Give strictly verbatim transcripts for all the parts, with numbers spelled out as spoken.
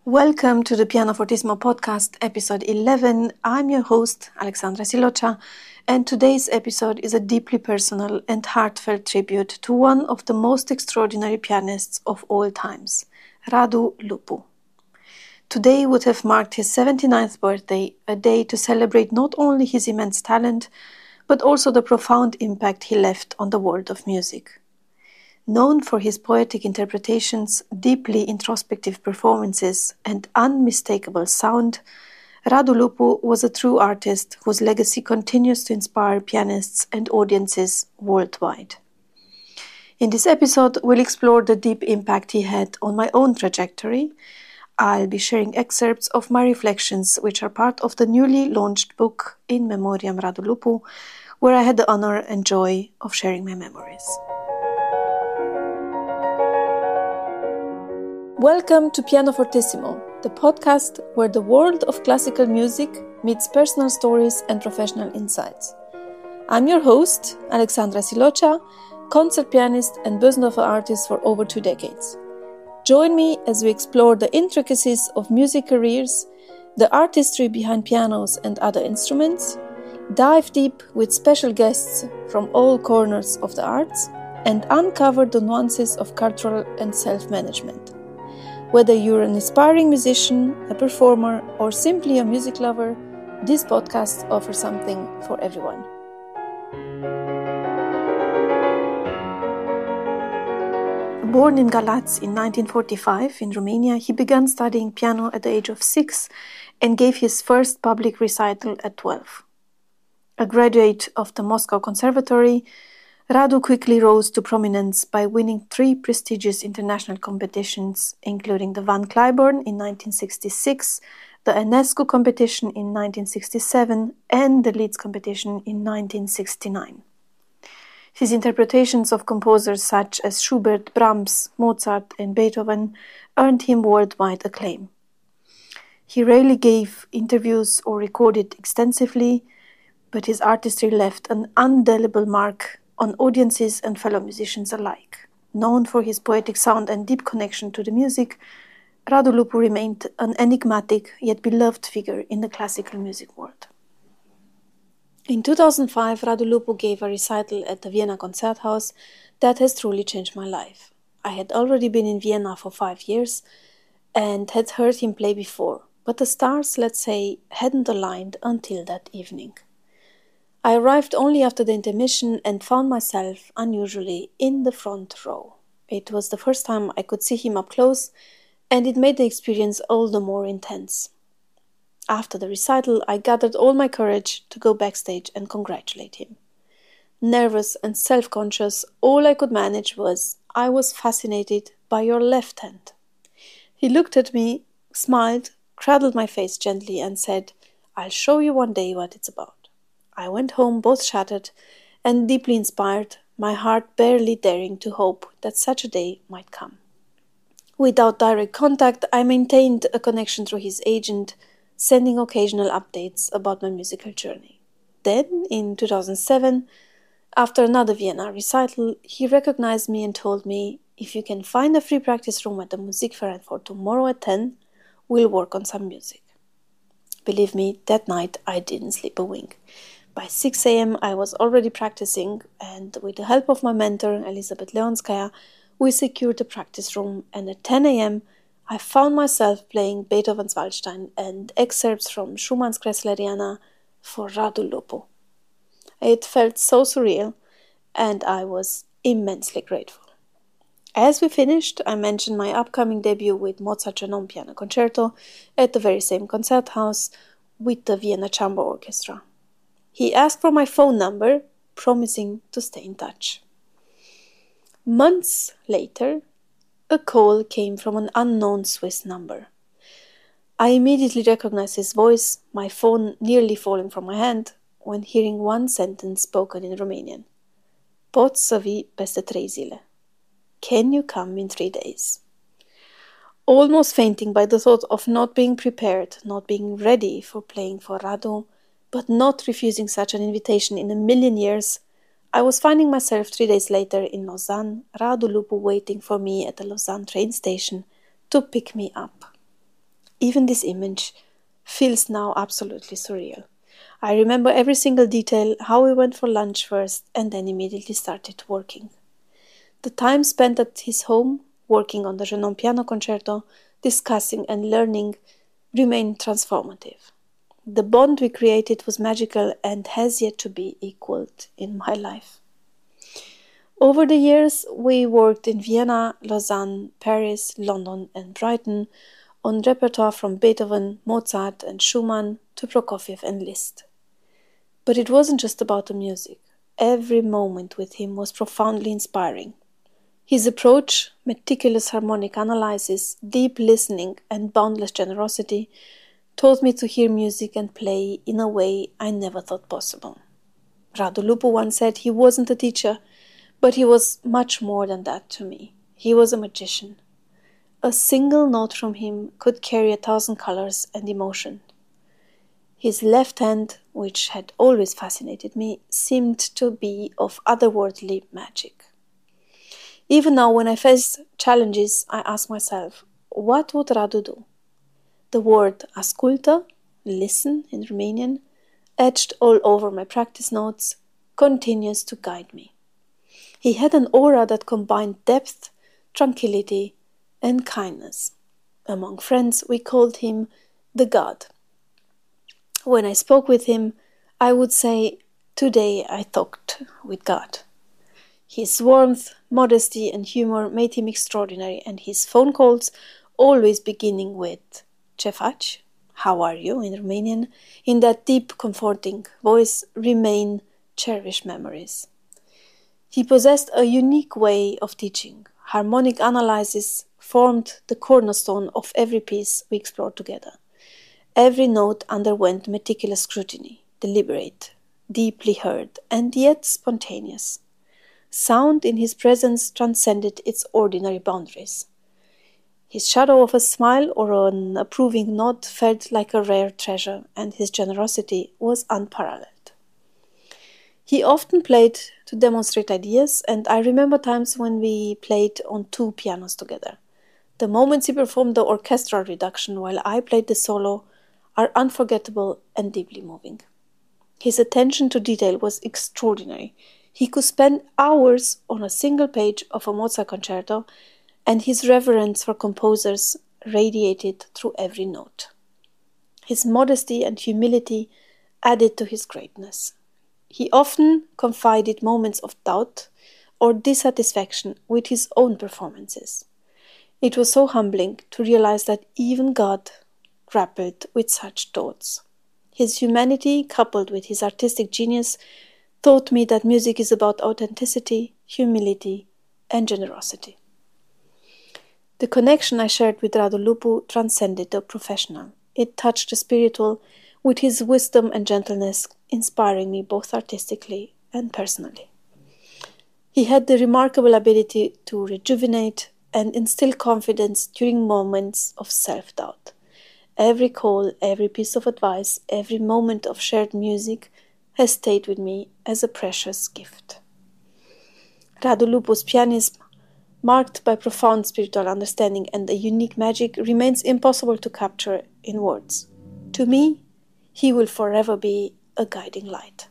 Welcome to the Piano Fortissimo podcast, episode eleven. I'm your host, Alexandra Silocha, and today's episode is a deeply personal and heartfelt tribute to one of the most extraordinary pianists of all times, Radu Lupu. Today would have marked his seventy-ninth birthday, a day to celebrate not only his immense talent, but also the profound impact he left on the world of music. Known for his poetic interpretations, deeply introspective performances, and unmistakable sound, Radu Lupu was a true artist whose legacy continues to inspire pianists and audiences worldwide. In this episode, we'll explore the deep impact he had on my own trajectory. I'll be sharing excerpts of my reflections, which are part of the newly launched book In Memoriam Radu Lupu, where I had the honor and joy of sharing my memories. Welcome to Piano Fortissimo, the podcast where the world of classical music meets personal stories and professional insights. I'm your host, Alexandra Silocha, concert pianist and Bösendorfer artist for over two decades. Join me as we explore the intricacies of music careers, the artistry behind pianos and other instruments, dive deep with special guests from all corners of the arts, and uncover the nuances of cultural and self-management. Whether you're an aspiring musician, a performer, or simply a music lover, this podcast offers something for everyone. Born in Galați in nineteen forty-five in Romania, he began studying piano at the age of six and gave his first public recital at twelve. A graduate of the Moscow Conservatory, Radu quickly rose to prominence by winning three prestigious international competitions, including the Van Cliburn in nineteen sixty-six, the Enescu competition in nineteen sixty-seven, and the Leeds competition in nineteen sixty-nine. His interpretations of composers such as Schubert, Brahms, Mozart, and Beethoven earned him worldwide acclaim. He rarely gave interviews or recorded extensively, but his artistry left an indelible mark on audiences and fellow musicians alike. Known for his poetic sound and deep connection to the music, Radu Lupu remained an enigmatic yet beloved figure in the classical music world. In two thousand five, Radu Lupu gave a recital at the Vienna Concerthaus that has truly changed my life. I had already been in Vienna for five years and had heard him play before, but the stars, let's say, hadn't aligned until that evening. I arrived only after the intermission and found myself, unusually, in the front row. It was the first time I could see him up close, and it made the experience all the more intense. After the recital, I gathered all my courage to go backstage and congratulate him. Nervous and self-conscious, all I could manage was, "I was fascinated by your left hand." He looked at me, smiled, cradled my face gently, and said, "I'll show you one day what it's about." I went home both shattered and deeply inspired, my heart barely daring to hope that such a day might come. Without direct contact, I maintained a connection through his agent, sending occasional updates about my musical journey. Then, in two thousand seven, after another Vienna recital, he recognized me and told me, "If you can find a free practice room at the Musikverein for tomorrow at ten, we'll work on some music." Believe me, that night I didn't sleep a wink. By six a.m. I was already practicing, and with the help of my mentor, Elizabeth Leonskaya, we secured a practice room, and at ten a.m. I found myself playing Beethoven's Waldstein and excerpts from Schumann's Kreisleriana for Radu Lupu. It felt so surreal, and I was immensely grateful. As we finished, I mentioned my upcoming debut with Mozart Genome Piano Concerto at the very same Concerthaus with the Vienna Chamber Orchestra. He asked for my phone number, promising to stay in touch. Months later, a call came from an unknown Swiss number. I immediately recognized his voice, my phone nearly falling from my hand, when hearing one sentence spoken in Romanian. "Pot să vii peste trei zile." Can you come in three days? Almost fainting by the thought of not being prepared, not being ready for playing for Radu, but not refusing such an invitation in a million years, I was finding myself three days later in Lausanne, Radu Lupu waiting for me at the Lausanne train station to pick me up. even this image feels now absolutely surreal. I remember every single detail, how we went for lunch first and then immediately started working. The time spent at his home, working on the Genome Piano Concerto, discussing and learning, remained transformative. The bond we created was magical and has yet to be equaled in my life. Over the years, we worked in Vienna, Lausanne, Paris, London, and Brighton on repertoire from Beethoven, Mozart, and Schumann to Prokofiev and Liszt. But it wasn't just about the music. Every moment with him was profoundly inspiring. His approach, meticulous harmonic analysis, deep listening, and boundless generosity taught me to hear music and play in a way I never thought possible. Radu Lupu once said he wasn't a teacher, but he was much more than that to me. He was a magician. A single note from him could carry a thousand colors and emotion. His left hand, which had always fascinated me, seemed to be of otherworldly magic. Even now, when I face challenges, I ask myself, what would Radu do? The word ascultă, listen in Romanian, etched all over my practice notes, continues to guide me. He had an aura that combined depth, tranquility, and kindness. Among friends, we called him the God. When I spoke with him, I would say, today I talked with God. His warmth, modesty, and humor made him extraordinary, and his phone calls, always beginning with Ce faci? How are you? In Romanian, in that deep, comforting voice, remain cherished memories. He possessed a unique way of teaching. Harmonic analysis formed the cornerstone of every piece we explored together. Every note underwent meticulous scrutiny, deliberate, deeply heard, and yet spontaneous. Sound in his presence transcended its ordinary boundaries. His shadow of a smile or an approving nod felt like a rare treasure, and his generosity was unparalleled. He often played to demonstrate ideas, and I remember times when we played on two pianos together. The moments he performed the orchestral reduction while I played the solo are unforgettable and deeply moving. His attention to detail was extraordinary. He could spend hours on a single page of a Mozart concerto, and his reverence for composers radiated through every note. His modesty and humility added to his greatness. He often confided moments of doubt or dissatisfaction with his own performances. It was so humbling to realize that even God grappled with such thoughts. His humanity, coupled with his artistic genius, taught me that music is about authenticity, humility, and generosity. The connection I shared with Radu Lupu transcended the professional. It touched the spiritual with his wisdom and gentleness, inspiring me both artistically and personally. He had the remarkable ability to rejuvenate and instill confidence during moments of self-doubt. Every call, every piece of advice, every moment of shared music has stayed with me as a precious gift. Radu Lupu's pianism, marked by profound spiritual understanding and a unique magic, remains impossible to capture in words. To me, he will forever be a guiding light.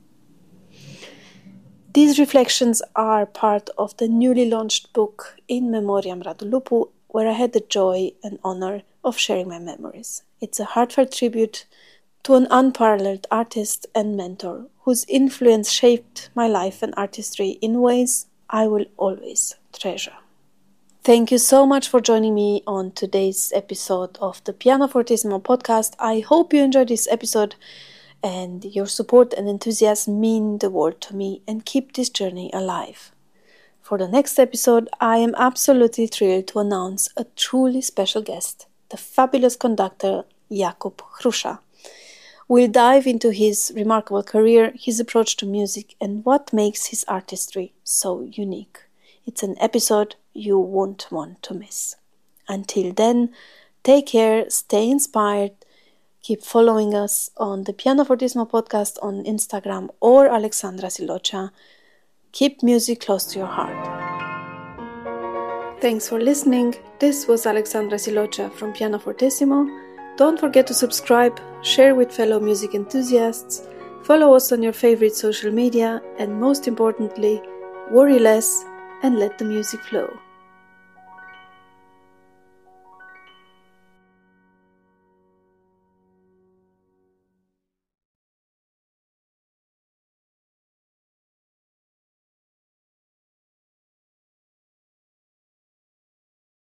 These reflections are part of the newly launched book In Memoriam Radu Lupu, where I had the joy and honor of sharing my memories. It's a heartfelt tribute to an unparalleled artist and mentor whose influence shaped my life and artistry in ways I will always treasure. Thank you so much for joining me on today's episode of the Piano Fortissimo podcast. I hope you enjoyed this episode, and your support and enthusiasm mean the world to me and keep this journey alive. For the next episode, I am absolutely thrilled to announce a truly special guest, the fabulous conductor Jakub Hrusza. We'll dive into his remarkable career, his approach to music, and what makes his artistry so unique. It's an episode you won't want to miss. Until then, take care, stay inspired, keep following us on the Piano Fortissimo podcast on Instagram or Alexandra Silocha. Keep music close to your heart. Thanks for listening. This was Alexandra Silocha from Pianofortissimo. Don't forget to subscribe, share with fellow music enthusiasts, follow us on your favorite social media, and most importantly, worry less and let the music flow.